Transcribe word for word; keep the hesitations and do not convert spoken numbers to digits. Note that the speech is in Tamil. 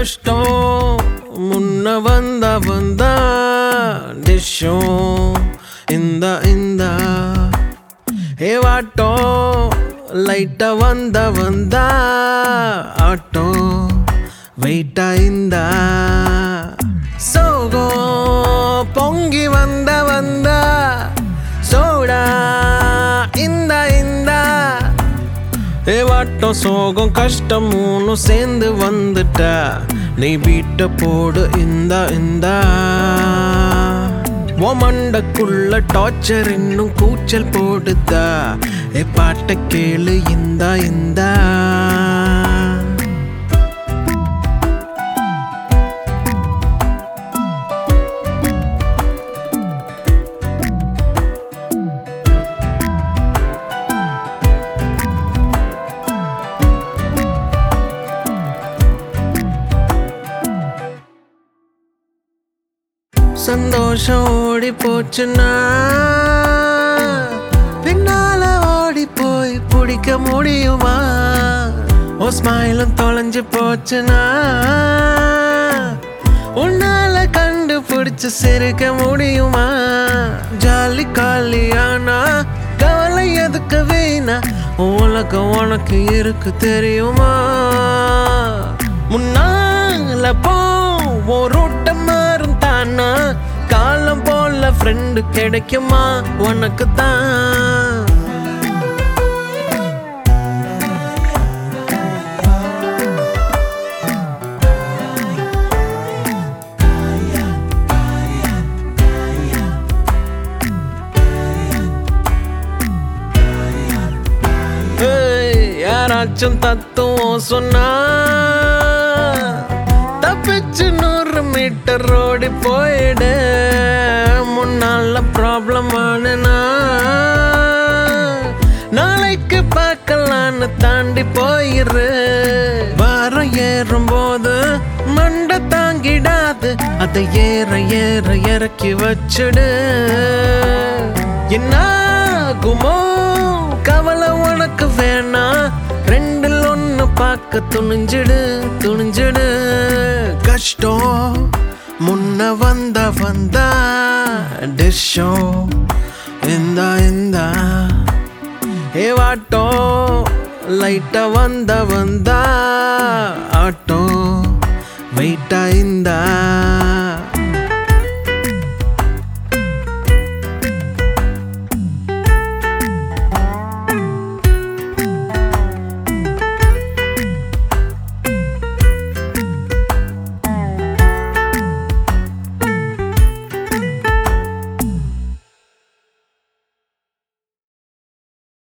கஷ்டம் முன்ன வந்த வந்த டிஷும் இந்த இந்த ஏ வாட்டம் லைட்டா வந்த வந்த ஆட்டோ வெயிட்டா இந்த சோகம் பொங்கி வந்த வந்த சோடா இந்த இந்த ஏ வாட்டம் சோகம் கஷ்டம் மூணும் சேர்ந்து வந்துட்டா நீ பீட்ட போடு இந்த இந்த உன் மண்டக்குள்ள டார்ச்சர் இன்னும் கூச்சல் போடுதா ஏ பாட்ட கேளு இந்த இந்த சந்தோஷம் ஓடி போச்சுன்னா பின்னால ஓடி போய் பிடிக்க முடியுமா ஓ ஸ்மைலும் தொலைஞ்சு போச்சுன்னா உன்னால கண்டுபிடிச்சு சிரிக்க முடியுமா ஜாலி காலியானா கவலை எதுக்கு வீணா உலகம் உனக்கு இருக்கு தெரியுமா முன்னால போ ரூட்ட மாறும் தானா காலம் போல ஃப்ரெண்டு கிடைக்குமா உனக்கு தான் யாராச்சும் தத்துவம் சொன்னா தப்பிச்சு நூறு மீட்டர் ஓடி போயிடு முன்னால ப்ராப்ளம் ஆனா நாளைக்கு பார்க்கலான்னு தாண்டி போயிரு வாரம் ஏறும் போது மண்டை தாங்கிடாது அதை ஏற ஏற இறக்கி வச்சுடு என்னாகுமோ கவலை உனக்கு வேணாம் ரெண்டில் ஒன்னு பார்க்க துணிஞ்சிடு துணிஞ்சிடு கஷ்டம் முன்ன வந்த வந்த டிஷும் இந்த இந்த ஏ வாட்டம் லைட்டா வந்த வந்த ஆட்டோ வெயிட்டா இந்த